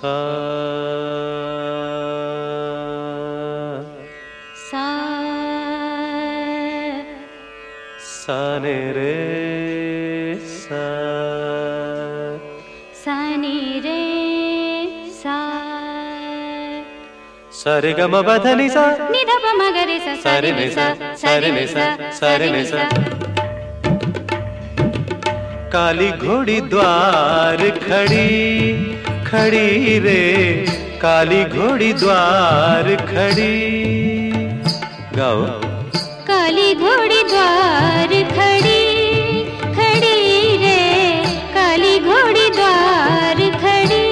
सा सा सा ने रे सा सा नि रे सा सा रे ग म प ध नि सा नि ध प म ग रे सा सा रे नि सा सा रे नि सा सा रे नि सा। काली घोड़ी द्वार खड़ी खड़ी रे, काली घोड़ी द्वार खड़ी। गाओ। काली घोड़ी द्वार खड़ी खड़ी रे, काली घोड़ी द्वार खड़ी।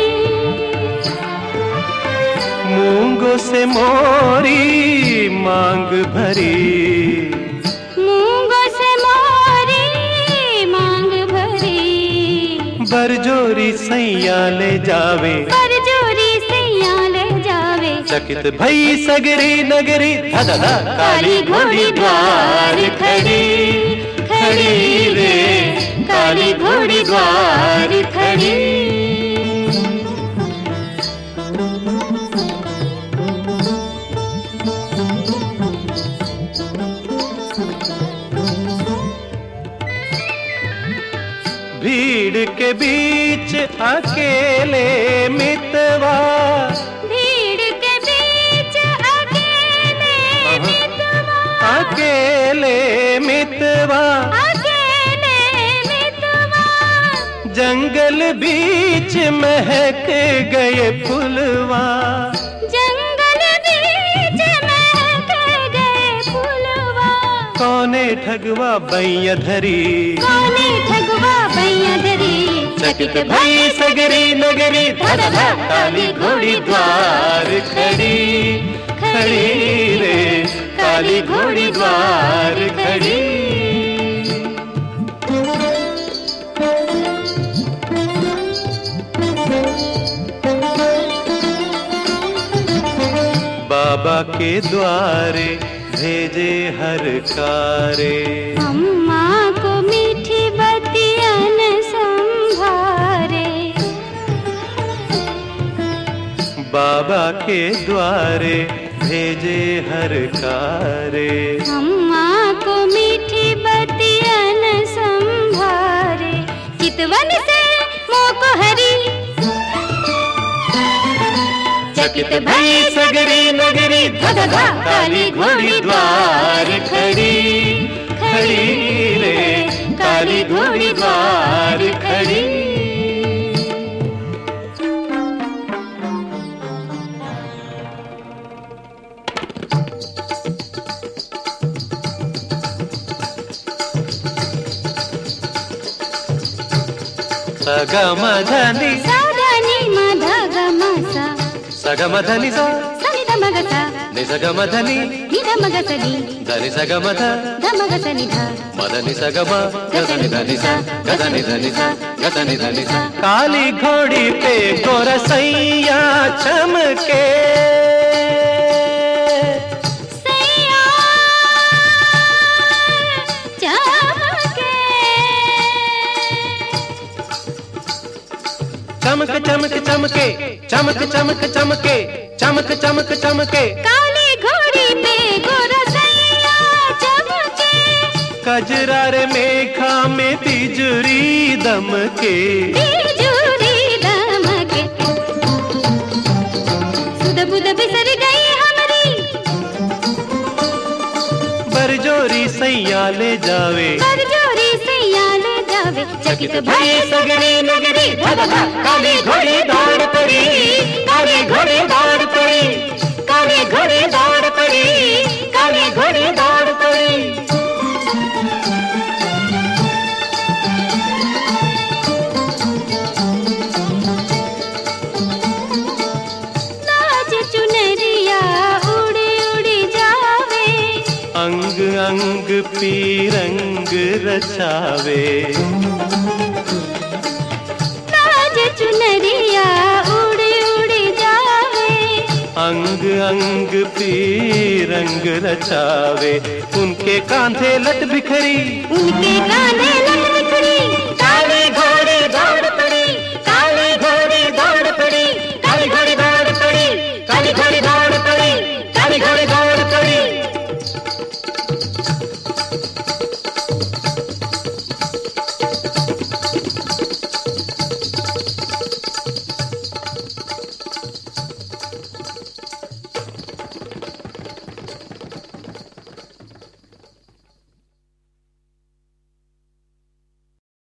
मूंगों से मोरी मांग भरी, मूंगों से मोरी मांग भरी। बरजोरी सैया ले जावे, बरजोरी सैया ले जावे। चकित भई सगरी नगरी धा धा धा। काली घोड़ी द्वार खड़ी खड़ी रे, काली घोड़ी द्वार खड़ी। भीड़ के बीच अकेले मितवा, भीड़ के बीच अकेले मितवा, अकेले मितवा। अकेले मितवा। जंगल बीच महक गए फुलवा, जंगल बीच महक गए फुलवा। कौने ठगवा बैया धरी, कौने ठगवा बैया धरी। चकित भई सगरी नगरी धा धा धा। काली घोड़ी द्वार खड़ी खड़ी रे, काली घोड़ी द्वार खड़ी। बाबा के द्वारे भेजे हर कारे, अम्मा को मीठी बतियन संभारे। बाबा के द्वारे भेजे हर कारे। अम्मा को मीठी बतियन संभारे। चितवन से मोको हरी, चकित भई सगरी नगरी धा धा धा। काली घोड़ी द्वार खड़ी खड़ी रे, काली घोड़ी द्वार खड़ी। सगम धनी साधनी मध गमसा, सगम धनी सा सनि ध मग सा, नि सगम धनी नि ध मग सनि, धनी सगम ध ध मग सनि ध। मदनी सगम गधनी धनी सा गधनी धनी सा गधनी धनी सा। काली घोड़ी पे गोरसैया चमके, सैया चमके। चमक चमक चमके चमक चमक चमके चमक चमक चमके। काली घोड़ी पे गोरसैया चमके, कजरा रे मेघा में तिजरी दमके, तिजोरी दमके। सुध बुध बिसर गई हमारी, बरजोरी सैया ले जावे, बरजोरी सैया ले जावे। चकित भई सगरी नगरी धा धा धा। काली घोड़ी दौड़ पड़ी, काली घोड़ी दौड़ पड़ी, काली घोड़ी दौड़ पड़ी, काली घोड़ी दौड़ पड़ी। नाच चुनरिया उड़ी उड़ी जावे, अंग अंग पी रंग रचावे। नाच चुनरिया उड़ी उड़ी जावे, अंग अंग पी रंग रचावे। उनके कांधे लट बिखरी, उनके गाने